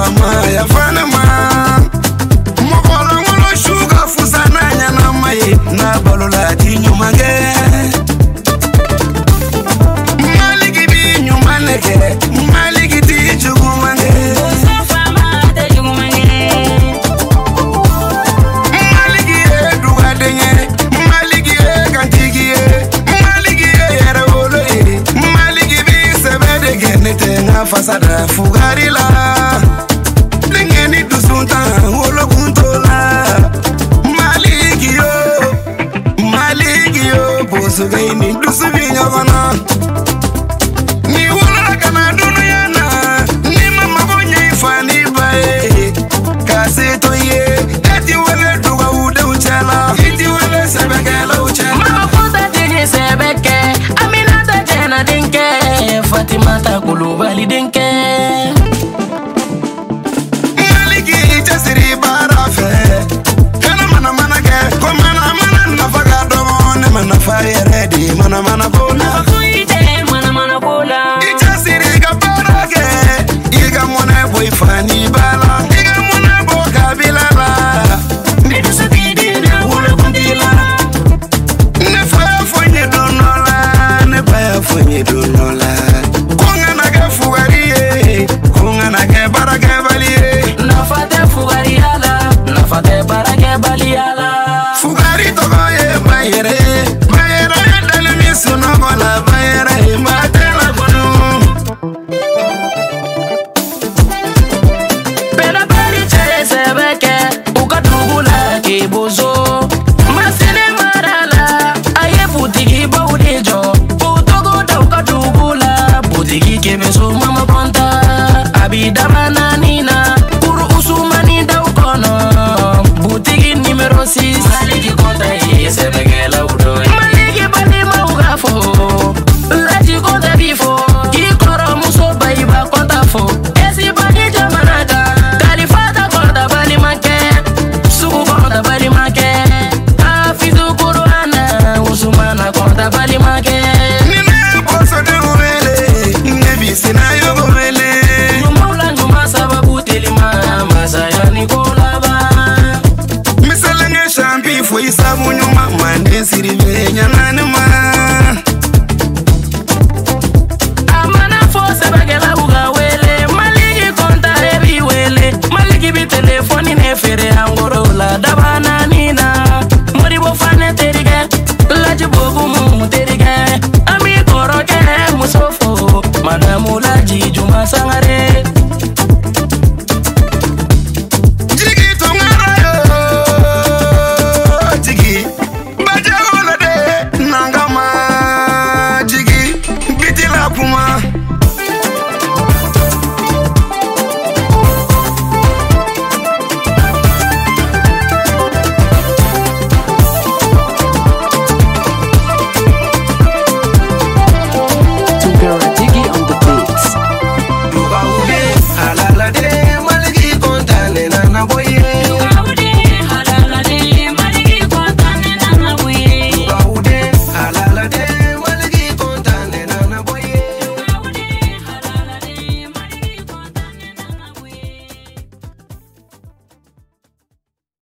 ma ya fana ma mokola ngolo shuga fusana nyana mai na balola ti nyumange maliki bi nyumaneke maliki ti chugumange maliki e dugadenye maliki e kantigi maliki e yarolo maliki bi sebede genete nga fasada fugarila lengeni dusunta wolo kuntola maliki yo bosu gaini dusu binya bana ni wala kana dunuyana ni mama bonya ifani bae kaseto ye eti wala duga ude uchala eti wala sebekela uchala mama kuta tini sebeke aminata jena dinke Fatima ta kulubali dinke maliki jasiri barafe kana mana ke ko mana nafaga domo ne mana fire ready mana bola mana bola jasiri ga barake iga mona boy fani bala iga mona bo kabila la bidu sabidi na wala kundila ne fa fonye donola ne pa fonye donola konga na ga fugari konga na ga barake bali nafate fugari ala nafate barake bali ala fugari to ye bayere dale mi suna bola bayere matela kono pela bari chere sebeke ukadugula kibuzo masene marala aye butigi baudejo utogo da ukadugula butigi kebeso mama konta abidama nanina uru usumani da ukono butigi numero 6 maliki konta ye sebeke la udo maliki bali maugafo laji konta bifo kikoro muso baiba konta fo esi bali jamanaga kalifata konta bali make suku konta bali make afizu kuruana usumana konta bali make nina boso de wele nebi sina yo wele nyumula nyuma sababu telima masaya nikolaba misalenge champi foi sabu nyuma mande sirive